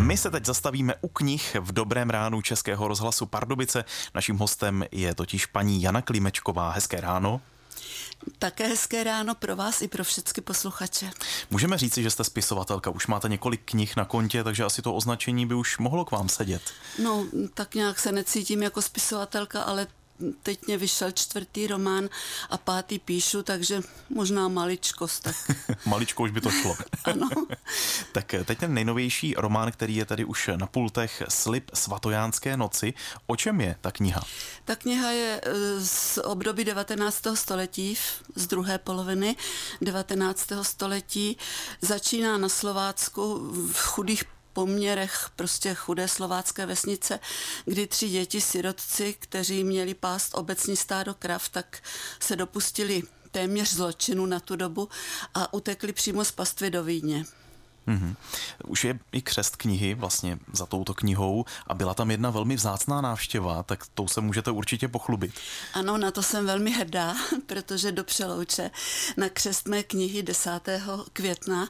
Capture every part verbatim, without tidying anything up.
My se teď zastavíme u knih v Dobrém ránu Českého rozhlasu Pardubice. Naším hostem je totiž paní Jana Klimečková. Hezké ráno. Také hezké ráno pro vás i pro všechny posluchače. Můžeme říci, že jste spisovatelka, už máte několik knih na kontě, takže asi to označení by už mohlo k vám sedět. No, tak nějak se necítím jako spisovatelka, ale teď mě vyšel čtvrtý román a pátý píšu, takže možná maličkost. Tak. Maličko už by to šlo. Ano. Tak teď ten nejnovější román, který je tady už na pultech, Slib svatojánské noci. O čem je ta kniha? Ta kniha je z období devatenáctého století, z druhé poloviny devatenáctého století. Začíná na Slovácku v chudých poměrech prostě chudé slovácké vesnice, kdy tři děti sirotci, kteří měli pást obecní stádo krav, tak se dopustili téměř zločinu na tu dobu a utekli přímo z pastvy do Vídně. Mm-hmm. Už je i křest knihy vlastně za touto knihou a byla tam jedna velmi vzácná návštěva, tak tou se můžete určitě pochlubit. Ano, na to jsem velmi hrdá, protože do Přelouče na křest mé knihy desátého května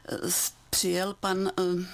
přijel pan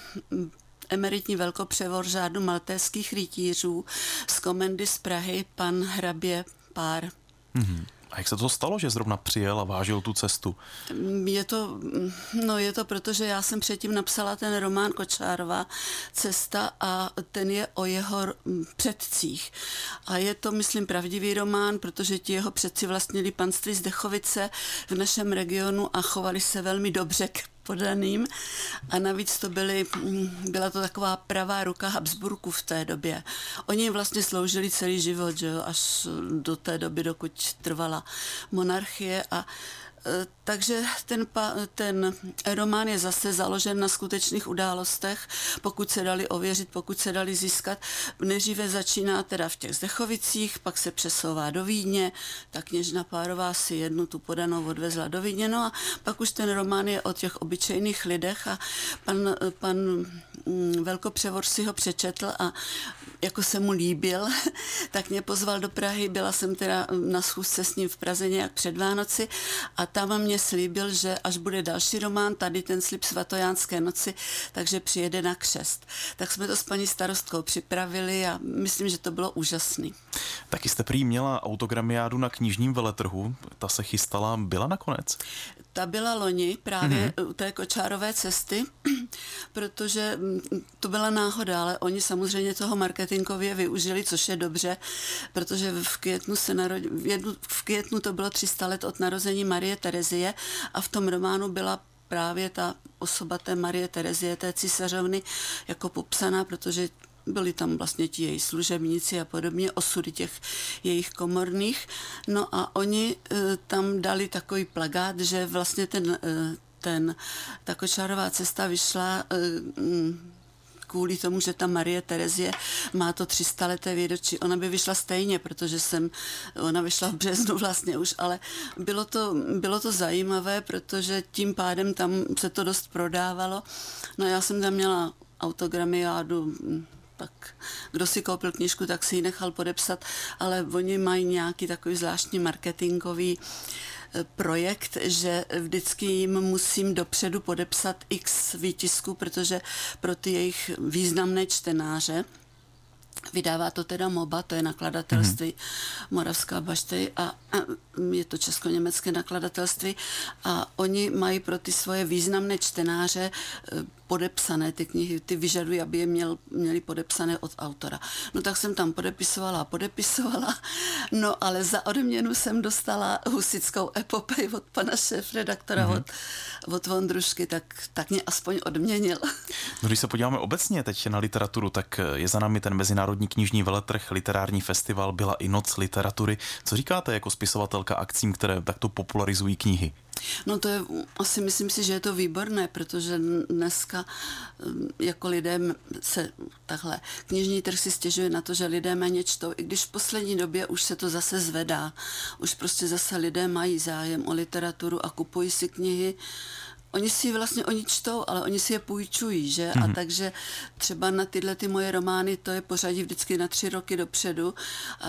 emeritní velkopřevor řádu maltéských rytířů z komendy z Prahy, pan hrabě Pár. Mm-hmm. A jak se to stalo, že zrovna přijel a vážil tu cestu? Je to, no je to proto, že já jsem předtím napsala ten román Kočárova cesta a ten je o jeho předcích. A je to, myslím, pravdivý román, protože ti jeho předci vlastnili panství Zdechovice v našem regionu a chovali se velmi dobře k podaným a navíc to byly, byla to taková pravá ruka Habsburků v té době. Oni vlastně sloužili celý život, že jo, až do té doby, dokud trvala monarchie a takže ten, ten román je zase založen na skutečných událostech, pokud se dali ověřit, pokud se dali získat. Nejdříve začíná teda v těch Zdechovicích, pak se přesouvá do Vídně, ta kněžna Párová si jednu tu podanou odvezla do Vídně, no a pak už ten román je o těch obyčejných lidech a pan, pan velkopřevor si ho přečetl a jako se mu líbil, tak mě pozval do Prahy, byla jsem teda na schůzce s ním v Praze nějak před Vánoci a tam mě slíbil, že až bude další román, tady ten Slib svatojánské noci, takže přijede na křest. Tak jsme to s paní starostkou připravili a myslím, že to bylo úžasný. Taky jste prý měla autogramiádu na knižním veletrhu, ta se chystala, byla nakonec? Ta byla loni právě mm-hmm. u té Kočárové cesty, protože to byla náhoda, ale oni samozřejmě toho marketingově využili, což je dobře, protože v květnu se narodil, v květnu to bylo tři sta let od narození Marie Terezie a v tom románu byla právě ta osoba té Marie Terezie, té císařovny, jako popsaná, protože byli tam vlastně ti její služebníci a podobně, osudy těch jejich komorných. No a oni e, tam dali takový plakát, že vlastně ten, e, ten ta Kočárová cesta vyšla e, m, kvůli tomu, že ta Marie Terezie má to tři sta leté výročí. Ona by vyšla stejně, protože jsem, ona vyšla v březnu vlastně už, ale bylo to, bylo to zajímavé, protože tím pádem tam se to dost prodávalo. No já jsem tam měla autogramiádu, tak kdo si koupil knížku, tak si ji nechal podepsat, ale oni mají nějaký takový zvláštní marketingový projekt, že vždycky jim musím dopředu podepsat x výtisků, protože pro ty jejich významné čtenáře vydává to teda MOBA, to je nakladatelství mm-hmm. Moravská Bašty a, a je to česko-německé nakladatelství a oni mají pro ty svoje významné čtenáře podepsané ty knihy, ty vyžadují, aby je měl, měli podepsané od autora. No tak jsem tam podepisovala a podepisovala, no ale za odměnu jsem dostala husitskou epopej od pana šéfredaktora, mm-hmm. od, od Vondrušky, tak, tak mě aspoň odměnil. No, když se podíváme obecně teď na literaturu, tak je za námi ten Mezinárodní knižní veletrh, literární festival, byla i Noc literatury. Co říkáte jako spisovatelka akcím, které takto popularizují knihy? No to je, asi myslím si, že je to výborné, protože dneska jako lidé se takhle, knižní trh si stěžuje na to, že lidé méně čtou, i když v poslední době už se to zase zvedá. Už prostě zase lidé mají zájem o literaturu a kupují si knihy. Oni si vlastně, oni čtou, ale oni si je půjčují, že? Mm-hmm. A takže třeba na tyhle ty moje romány, to je pořadí vždycky na tři roky dopředu. A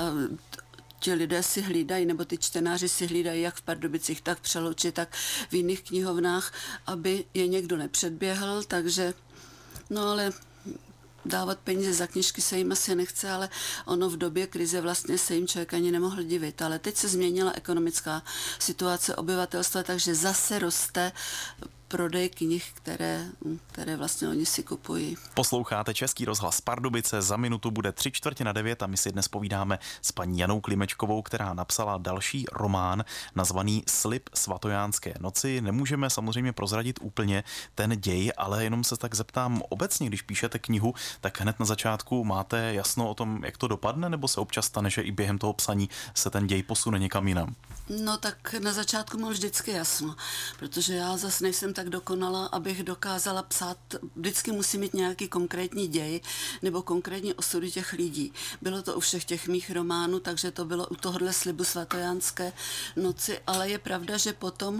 ti lidé si hlídají, nebo ty čtenáři si hlídají jak v Pardubicích, tak v Přelouči, tak v jiných knihovnách, aby je někdo nepředběhl, takže no ale dávat peníze za knížky se jim asi nechce, ale ono v době krize vlastně se jim člověk ani nemohl divit. Ale teď se změnila ekonomická situace obyvatelstva, takže zase roste prodej knih, které, které vlastně oni si kupují. Posloucháte Český rozhlas Pardubice, za minutu bude tři čtvrtě na devět a my si dnes povídáme s paní Janou Klimečkovou, která napsala další román nazvaný Slib svatojánské noci. Nemůžeme samozřejmě prozradit úplně ten děj, ale jenom se tak zeptám obecně, když píšete knihu, tak hned na začátku máte jasno o tom, jak to dopadne, nebo se občas stane, že i během toho psaní se ten děj posune někam jinam? No tak na začátku mám vždycky jasno, protože já zase nejsem tak dokonala, abych dokázala psát, vždycky musí mít nějaký konkrétní děj nebo konkrétní osudy těch lidí. Bylo to u všech těch mých románů, takže to bylo u tohohle Slibu svatojánské noci, ale je pravda, že potom,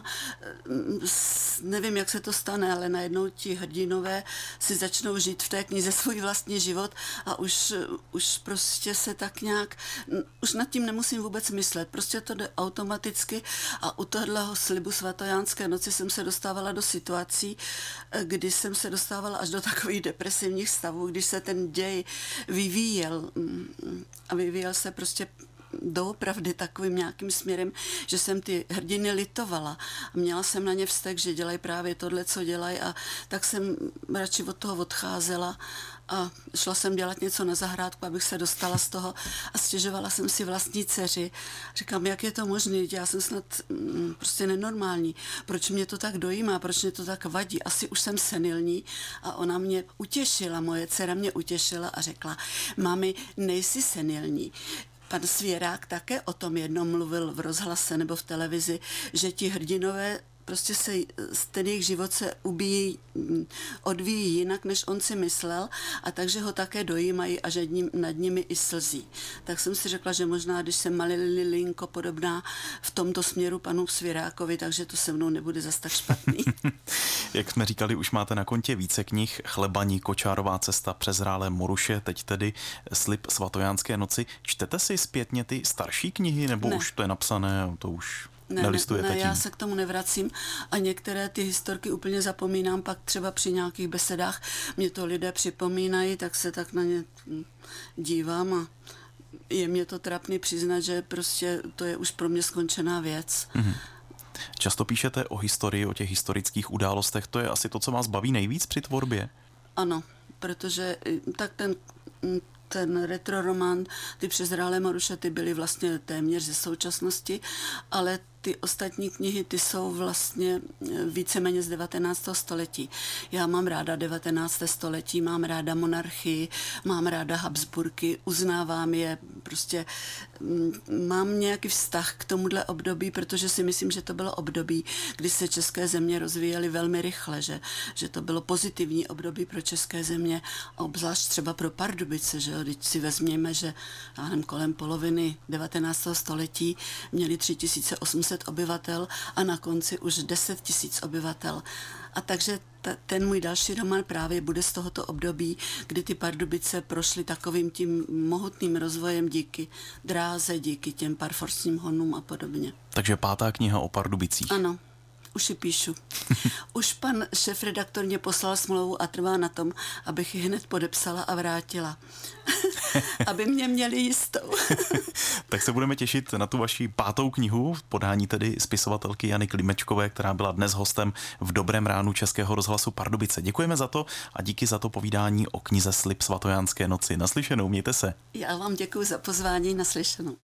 nevím, jak se to stane, ale najednou ti hrdinové si začnou žít v té knize svůj vlastní život a už, už prostě se tak nějak, už nad tím nemusím vůbec myslet, prostě to jde automaticky a u tohohle Slibu svatojánské noci jsem se dostávala do situací, kdy jsem se dostávala až do takových depresivních stavů, když se ten děj vyvíjel a vyvíjel se prostě doopravdy takovým nějakým směrem, že jsem ty hrdiny litovala a měla jsem na ně vztek, že dělají právě tohle, co dělají a tak jsem radši od toho odcházela a šla jsem dělat něco na zahrádku, abych se dostala z toho a stěžovala jsem si vlastní dceři. Říkám, jak je to možné, já jsem snad mm, prostě nenormální. Proč mě to tak dojímá, proč mě to tak vadí? Asi už jsem senilní a ona mě utěšila, moje dcera mě utěšila a řekla, mami, nejsi senilní. Pan Svěrák také o tom jednou mluvil v rozhlase nebo v televizi, že ti hrdinové prostě se, ten jejich život se ubíjí, odvíjí jinak, než on si myslel a takže ho také dojímají a že ním, nad nimi i slzí. Tak jsem si řekla, že možná, když jsem malinko podobná v tomto směru panu Svěrákovi, takže to se mnou nebude zas tak špatný. Jak jsme říkali, už máte na kontě více knih, Chlebaní, Kočárová cesta, Přezrálé Moruše, teď tedy Slib svatojánské noci. Čtete si zpětně ty starší knihy, nebo ne. Už to je napsané, to už... Ne, ne, ne, já se k tomu nevracím a některé ty historky úplně zapomínám, pak třeba při nějakých besedách mě to lidé připomínají, tak se tak na ně dívám a je mě to trapný přiznat, že prostě to je už pro mě skončená věc. Mm-hmm. Často píšete o historii, o těch historických událostech, to je asi to, co vás baví nejvíc při tvorbě? Ano, protože tak ten... ten retroromán, ty Přezrálé Moruše, ty byly vlastně téměř ze současnosti, ale ty ostatní knihy, ty jsou vlastně víceméně z devatenáctého století. Já mám ráda devatenácté století, mám ráda monarchii, mám ráda Habsburky, uznávám je, prostě mám nějaký vztah k tomuhle období, protože si myslím, že to bylo období, kdy se české země rozvíjely velmi rychle, že, že to bylo pozitivní období pro české země, obzvlášť třeba pro Pardubice, že jo, když si vezměme, že já nevím, kolem poloviny devatenáctého století měli tři tisíce osm set obyvatel a na konci už deset tisíc obyvatel. A takže ta, ten můj další román právě bude z tohoto období, kdy ty Pardubice prošly takovým tím mohutným rozvojem díky dráze, díky těm parforským honům a podobně. Takže pátá kniha o Pardubicích. Ano. Už ji píšu. Už pan šéfredaktor mě poslal smlouvu a trvá na tom, abych ji hned podepsala a vrátila. Aby mě měli jistou. Tak se budeme těšit na tu vaši pátou knihu v podání tedy spisovatelky Jany Klimečkové, která byla dnes hostem v Dobrém ránu Českého rozhlasu Pardubice. Děkujeme za to a díky za to povídání o knize Slib svatojánské noci. Naslyšenou, mějte se. Já vám děkuji za pozvání, naslyšenou.